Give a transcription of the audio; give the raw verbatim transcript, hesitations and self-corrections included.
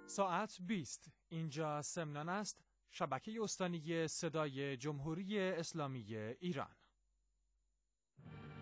ساعت بیست. اینجا سمنان است، شبکه استانی صدای جمهوری اسلامی ایران.